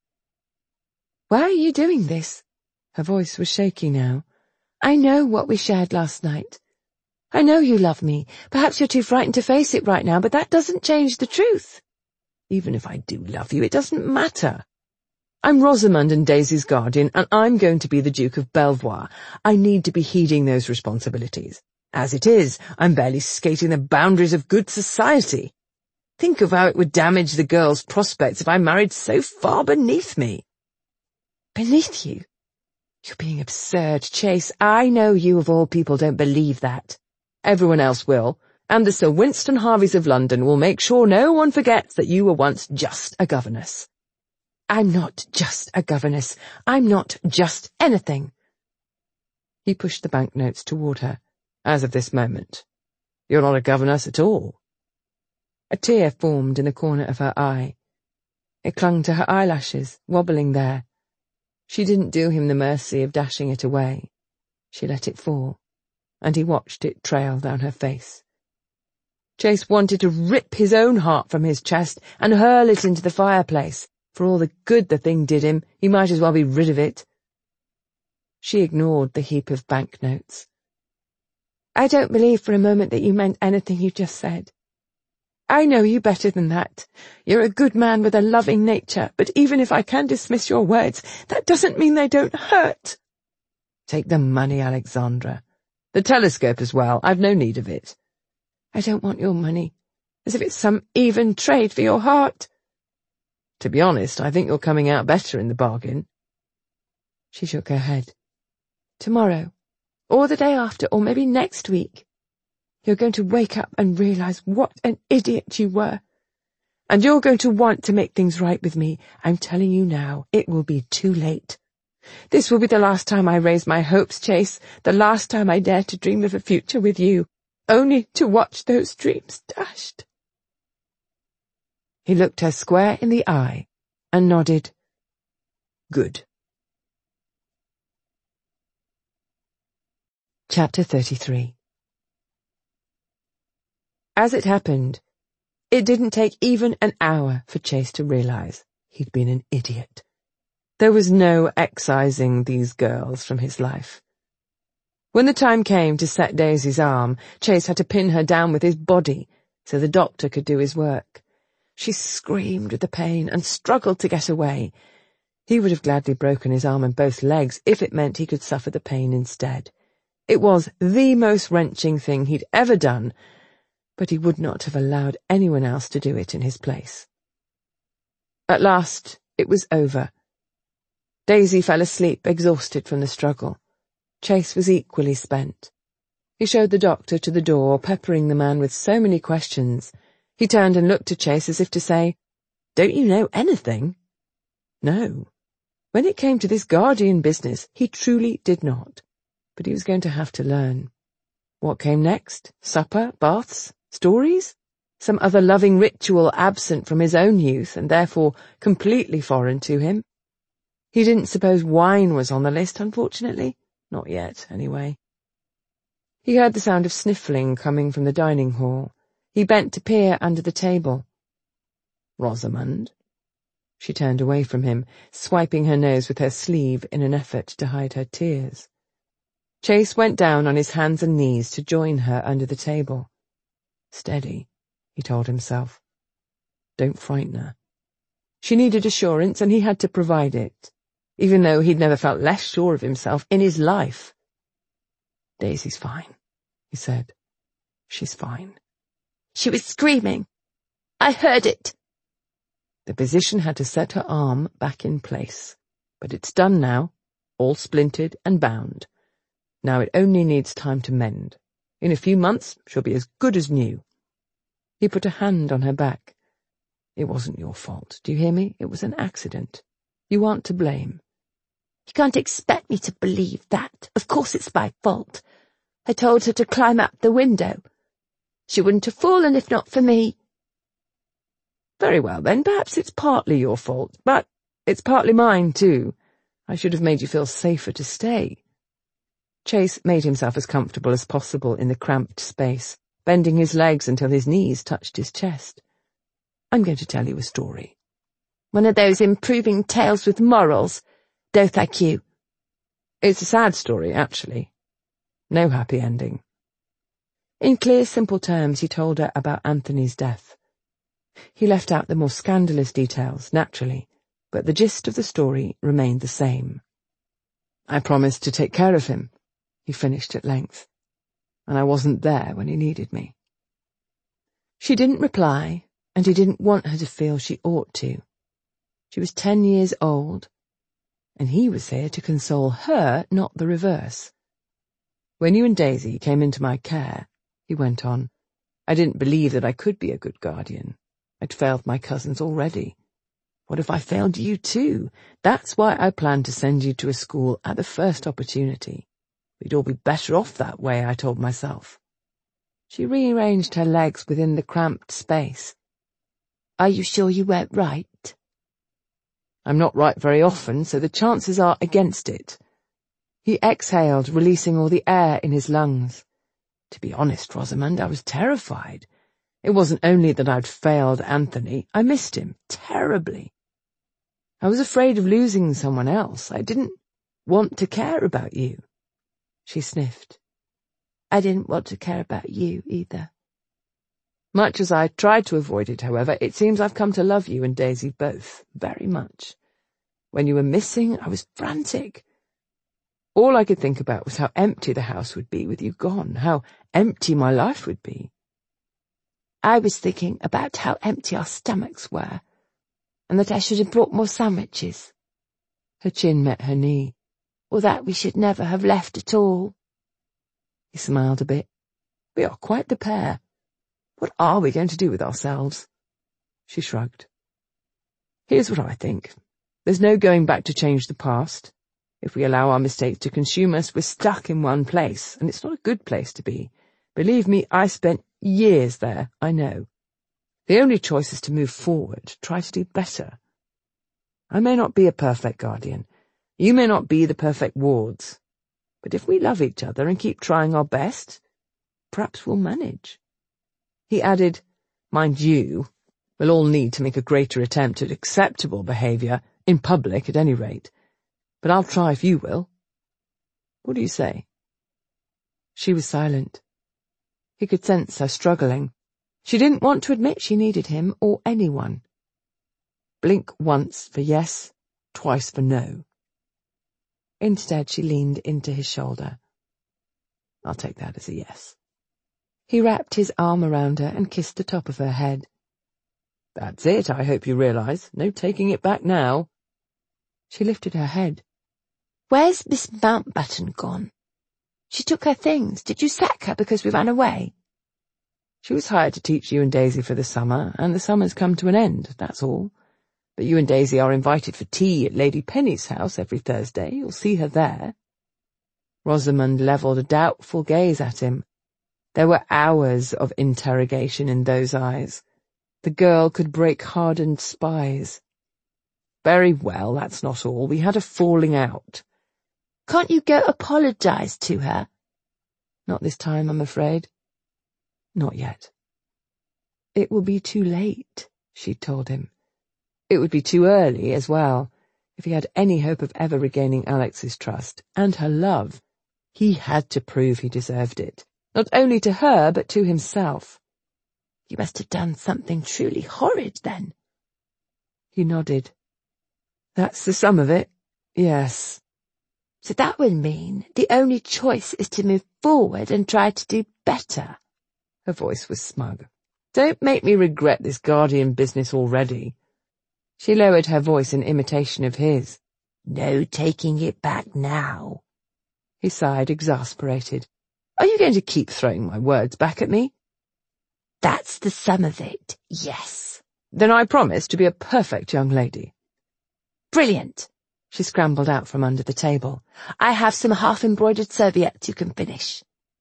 Why are you doing this? Her voice was shaky now. I know what we shared last night. I know you love me. Perhaps you're too frightened to face it right now, but that doesn't change the truth. Even if I do love you, it doesn't matter. I'm Rosamond and Daisy's guardian, and I'm going to be the Duke of Belvoir. I need to be heeding those responsibilities. As it is, I'm barely skating the boundaries of good society. Think of how it would damage the girl's prospects if I married so far beneath me. Beneath you? You're being absurd, Chase. I know you of all people don't believe that. Everyone else will, and the Sir Winston Harveys of London will make sure no one forgets that you were once just a governess. I'm not just a governess. I'm not just anything. He pushed the banknotes toward her. As of this moment, you're not a governess at all. A tear formed in the corner of her eye. It clung to her eyelashes, wobbling there. She didn't do him the mercy of dashing it away. She let it fall, and he watched it trail down her face. Chase wanted to rip his own heart from his chest and hurl it into the fireplace. For all the good the thing did him, he might as well be rid of it. She ignored the heap of banknotes. I don't believe for a moment that you meant anything you just said. I know you better than that. You're a good man with a loving nature, but even if I can dismiss your words, that doesn't mean they don't hurt. Take the money, Alexandra. The telescope as well. I've no need of it. I don't want your money, as if it's some even trade for your heart. To be honest, I think you're coming out better in the bargain. She shook her head. Tomorrow, or the day after, or maybe next week, you're going to wake up and realize what an idiot you were. And you're going to want to make things right with me. I'm telling you now, it will be too late. This will be the last time I raise my hopes, Chase, the last time I dare to dream of a future with you, only to watch those dreams dashed. He looked her square in the eye and nodded. Good. Chapter 33. As it happened, it didn't take even an hour for Chase to realize he'd been an idiot. There was no excising these girls from his life. When the time came to set Daisy's arm, Chase had to pin her down with his body so the doctor could do his work. She screamed with the pain and struggled to get away. He would have gladly broken his arm and both legs if it meant he could suffer the pain instead. It was the most wrenching thing he'd ever done, but he would not have allowed anyone else to do it in his place. At last, it was over. Daisy fell asleep, exhausted from the struggle. Chase was equally spent. He showed the doctor to the door, peppering the man with so many questions. He turned and looked at Chase as if to say, "Don't you know anything?" No. When it came to this guardian business, he truly did not. But he was going to have to learn. What came next? Supper? Baths? Stories? Some other loving ritual absent from his own youth and therefore completely foreign to him? He didn't suppose wine was on the list, unfortunately. Not yet, anyway. He heard the sound of sniffling coming from the dining hall. He bent to peer under the table. Rosamond? She turned away from him, swiping her nose with her sleeve in an effort to hide her tears. Chase went down on his hands and knees to join her under the table. Steady, he told himself. Don't frighten her. She needed assurance, and he had to provide it, even though he'd never felt less sure of himself in his life. Daisy's fine, he said. She's fine. She was screaming. I heard it. The physician had to set her arm back in place, but it's done now, all splintered and bound. Now it only needs time to mend. In a few months, she'll be as good as new. He put a hand on her back. It wasn't your fault, do you hear me? It was an accident. You aren't to blame. You can't expect me to believe that. Of course it's my fault. I told her to climb up the window. She wouldn't have fallen if not for me. Very well, then, perhaps it's partly your fault, but it's partly mine, too. I should have made you feel safer to stay. Chase made himself as comfortable as possible in the cramped space, bending his legs until his knees touched his chest. I'm going to tell you a story. One of those improving tales with morals. No, thank you. It's a sad story, actually. No happy ending. In clear, simple terms, he told her about Anthony's death. He left out the more scandalous details, naturally, but the gist of the story remained the same. I promised to take care of him, he finished at length, and I wasn't there when he needed me. She didn't reply, and he didn't want her to feel she ought to. She was 10 years old, and he was here to console her, not the reverse. When you and Daisy came into my care, he went on, I didn't believe that I could be a good guardian. I'd failed my cousins already. What if I failed you too? That's why I planned to send you to a school at the first opportunity. We'd all be better off that way, I told myself. She rearranged her legs within the cramped space. Are you sure you weren't right? I'm not right very often, so the chances are against it. He exhaled, releasing all the air in his lungs. To be honest, Rosamond, I was terrified. It wasn't only that I'd failed Anthony, I missed him terribly. I was afraid of losing someone else. I didn't want to care about you. She sniffed. I didn't want to care about you either. Much as I tried to avoid it, however, it seems I've come to love you and Daisy both, very much. When you were missing, I was frantic. All I could think about was how empty the house would be with you gone, how empty my life would be. I was thinking about how empty our stomachs were, and that I should have brought more sandwiches. Her chin met her knee. Or that we should never have left at all. He smiled a bit. We are quite the pair. What are we going to do with ourselves? She shrugged. Here's what I think. There's no going back to change the past. If we allow our mistakes to consume us, we're stuck in one place, and it's not a good place to be. Believe me, I spent years there, I know. The only choice is to move forward, try to do better. I may not be a perfect guardian. You may not be the perfect wards. But if we love each other and keep trying our best, perhaps we'll manage." He added, "Mind you, we'll all need to make a greater attempt at acceptable behaviour, in public at any rate. But I'll try if you will. What do you say?" She was silent. He could sense her struggling. She didn't want to admit she needed him or anyone. Blink once for yes, twice for no. Instead, she leaned into his shoulder. "I'll take that as a yes." He wrapped his arm around her and kissed the top of her head. "That's it, I hope you realise. No taking it back now." She lifted her head. "Where's Miss Mountbatten gone? She took her things. Did you sack her because we ran away?" "She was hired to teach you and Daisy for the summer, and the summer's come to an end, that's all. But you and Daisy are invited for tea at Lady Penny's house every Thursday. You'll see her there." Rosamond levelled a doubtful gaze at him. There were hours of interrogation in those eyes. The girl could break hardened spies. "Very well, that's not all. We had a falling out." "Can't you go apologise to her?" "Not this time, I'm afraid." "Not yet." "It will be too late," she told him. It would be too early as well. If he had any hope of ever regaining Alex's trust, and her love, he had to prove he deserved it, not only to her, but to himself. "You must have done something truly horrid, then." He nodded. "That's the sum of it, yes." "So that would mean the only choice is to move forward and try to do better." Her voice was smug. "Don't make me regret this guardian business already." She lowered her voice in imitation of his. "No taking it back now." He sighed, exasperated. "Are you going to keep throwing my words back at me?" "That's the sum of it, yes." "Then I promise to be a perfect young lady." "Brilliant." She scrambled out from under the table. "I have some half-embroidered serviettes you can finish."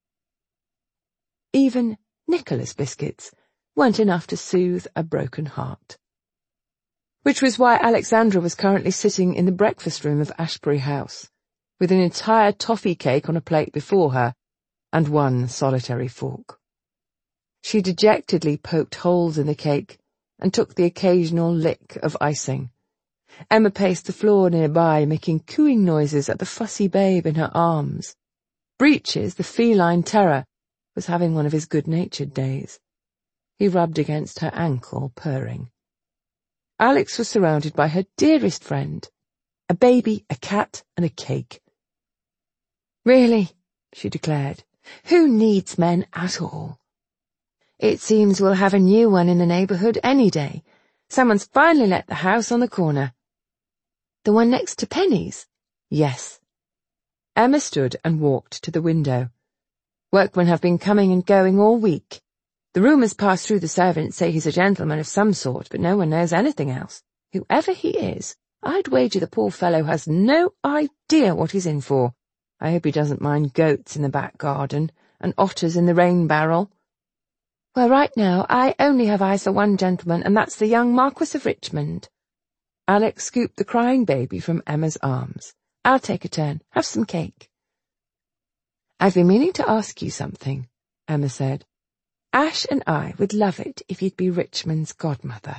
Even Nicholas biscuits weren't enough to soothe a broken heart. Which was why Alexandra was currently sitting in the breakfast room of Ashbury House, with an entire toffee cake on a plate before her, and one solitary fork. She dejectedly poked holes in the cake, and took the occasional lick of icing. Emma paced the floor nearby, making cooing noises at the fussy babe in her arms. Breeches, the feline terror, was having one of his good-natured days. He rubbed against her ankle, purring. Alex was surrounded by her dearest friend, a baby, a cat, and a cake. "Really," she declared, "who needs men at all? It seems we'll have a new one in the neighbourhood any day. Someone's finally let the house on the corner." "The one next to Penny's?" "Yes." Emma stood and walked to the window. "Workmen have been coming and going all week. The rumours pass through the servants say he's a gentleman of some sort, but no one knows anything else. Whoever he is, I'd wager the poor fellow has no idea what he's in for. I hope he doesn't mind goats in the back garden, and otters in the rain barrel." "Well, right now, I only have eyes for one gentleman, and that's the young Marquis of Richmond." Alex scooped the crying baby from Emma's arms. "I'll take a turn. Have some cake." "I've been meaning to ask you something," Emma said. "Ash and I would love it if you'd be Richmond's godmother."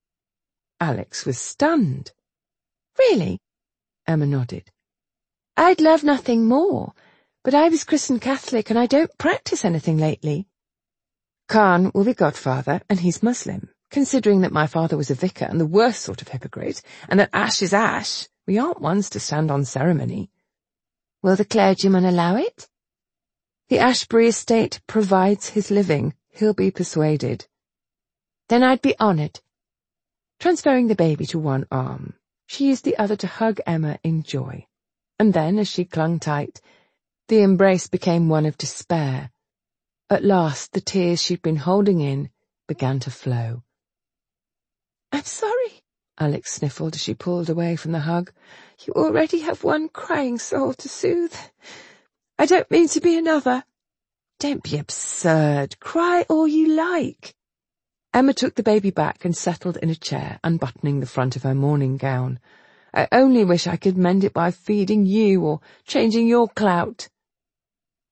Alex was stunned. "Really?" Emma nodded. "I'd love nothing more, but I was christened Catholic and I don't practice anything lately." "Khan will be godfather, and he's Muslim. Considering that my father was a vicar and the worst sort of hypocrite, and that Ash is Ash, we aren't ones to stand on ceremony." "Will the clergyman allow it?" "The Ashbury estate provides his living. He'll be persuaded." "Then I'd be honoured." Transferring the baby to one arm, she used the other to hug Emma in joy. And then, as she clung tight, the embrace became one of despair. At last the tears she'd been holding in began to flow. "I'm sorry," Alex sniffled as she pulled away from the hug. "You already have one crying soul to soothe. I don't mean to be another." "Don't be absurd. Cry all you like." Emma took the baby back and settled in a chair, unbuttoning the front of her morning gown. "I only wish I could mend it by feeding you or changing your clout."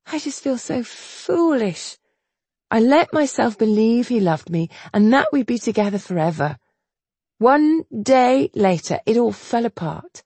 I just feel so foolish. I let myself believe he loved me and that we'd be together forever. One day later, it all fell apart.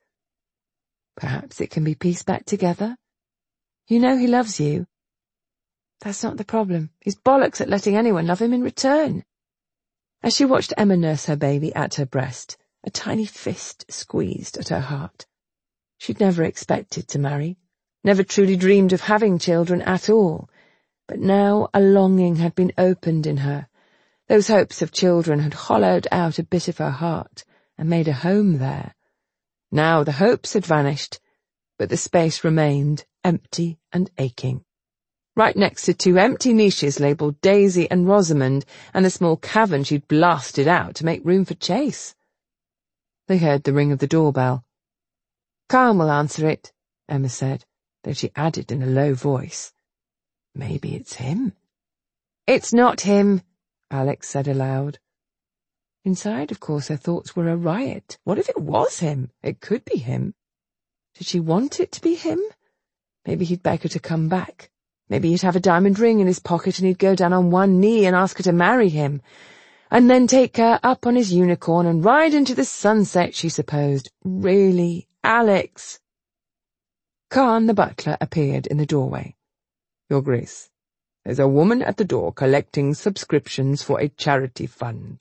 Perhaps it can be pieced back together. You know he loves you. That's not the problem. He's bollocks at letting anyone love him in return. As she watched Emma nurse her baby at her breast, a tiny fist squeezed at her heart. She'd never expected to marry, never truly dreamed of having children at all. But now a longing had been opened in her. Those hopes of children had hollowed out a bit of her heart and made a home there. Now the hopes had vanished, but the space remained empty and aching. Right next to two empty niches labelled Daisy and Rosamond and the small cavern she'd blasted out to make room for Chase. They heard the ring of the doorbell. "Kyle will answer it," Emma said, though she added in a low voice, "Maybe it's him." "It's not him," Alex said aloud. Inside, of course, her thoughts were a riot. What if it was him? It could be him. Did she want it to be him? Maybe he'd beg her to come back. Maybe he'd have a diamond ring in his pocket and he'd go down on one knee and ask her to marry him. And then take her up on his unicorn and ride into the sunset, she supposed. Really, Alex? Khan, the butler, appeared in the doorway. "Your Grace, there's a woman at the door collecting subscriptions for a charity fund."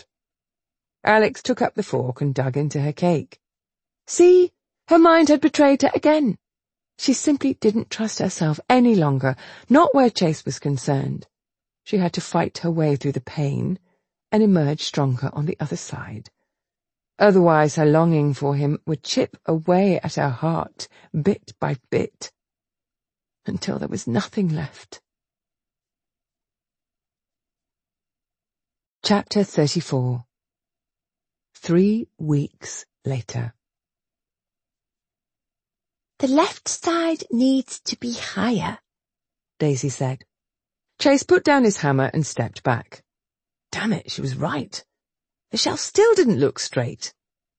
Alex took up the fork and dug into her cake. See, her mind had betrayed her again. She simply didn't trust herself any longer, not where Chase was concerned. She had to fight her way through the pain and emerge stronger on the other side. Otherwise her longing for him would chip away at her heart, bit by bit, until there was nothing left. Chapter 34. 3 weeks later. "The left side needs to be higher," Daisy said. Chase put down his hammer and stepped back. Damn it, she was right. The shelf still didn't look straight.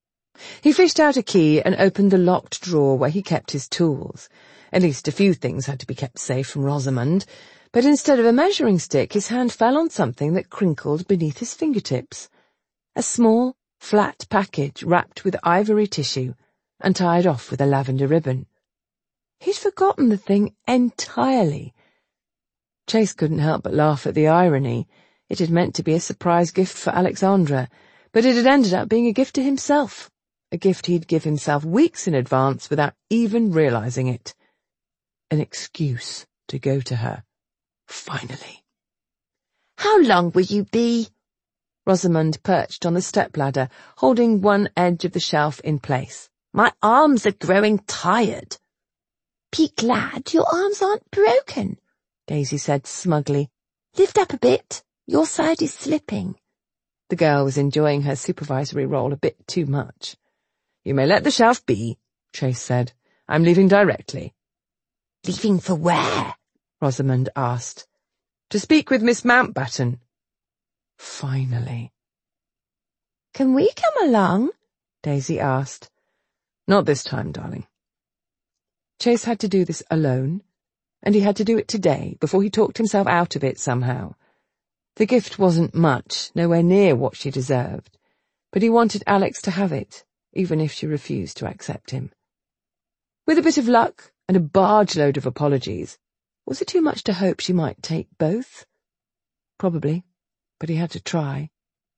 He fished out a key and opened the locked drawer where he kept his tools. At least a few things had to be kept safe from Rosamond, but instead of a measuring stick, his hand fell on something that crinkled beneath his fingertips. A small, flat package wrapped with ivory tissue and tied off with a lavender ribbon. He'd forgotten the thing entirely. Chase couldn't help but laugh at the irony. It had meant to be a surprise gift for Alexandra, but it had ended up being a gift to himself, a gift he'd give himself weeks in advance without even realizing it. An excuse to go to her. Finally. "How long will you be?" Rosamond perched on the stepladder, holding one edge of the shelf in place. "My arms are growing tired." "Be glad your arms aren't broken," Daisy said smugly. "Lift up a bit. Your side is slipping." The girl was enjoying her supervisory role a bit too much. "You may let the shelf be," Chase said. "I'm leaving directly." "Leaving for where?" Rosamond asked. "To speak with Miss Mountbatten." Finally. "Can we come along?" Daisy asked. "Not this time, darling." Chase had to do this alone, and he had to do it today, before he talked himself out of it somehow. The gift wasn't much, nowhere near what she deserved, but he wanted Alex to have it, even if she refused to accept him. With a bit of luck and a barge-load of apologies, was it too much to hope she might take both? Probably, but he had to try.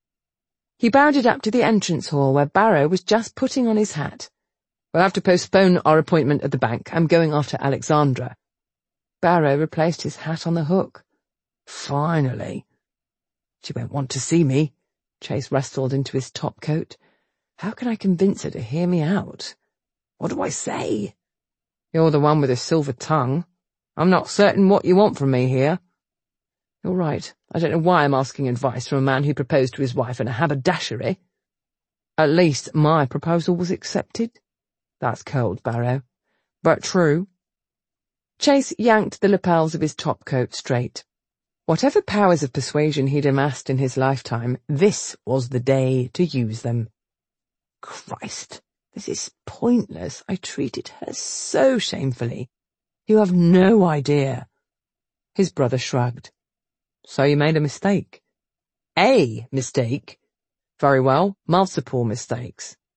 He bounded up to the entrance hall where Barrow was just putting on his hat. "We'll have to postpone our appointment at the bank. I'm going after Alexandra." Barrow replaced his hat on the hook. "Finally." "She won't want to see me." Chase wrestled into his top coat. "How can I convince her to hear me out? What do I say?" "You're the one with the silver tongue. I'm not certain what you want from me here." "You're right. I don't know why I'm asking advice from a man who proposed to his wife in a haberdashery." "At least my proposal was accepted." "That's cold, Barrow, but true." Chase yanked the lapels of his top coat straight. Whatever powers of persuasion he'd amassed in his lifetime, this was the day to use them. "Christ, this is pointless. I treated her so shamefully. You have no idea." His brother shrugged. So you made a mistake. A mistake? Very well, multiple mistakes.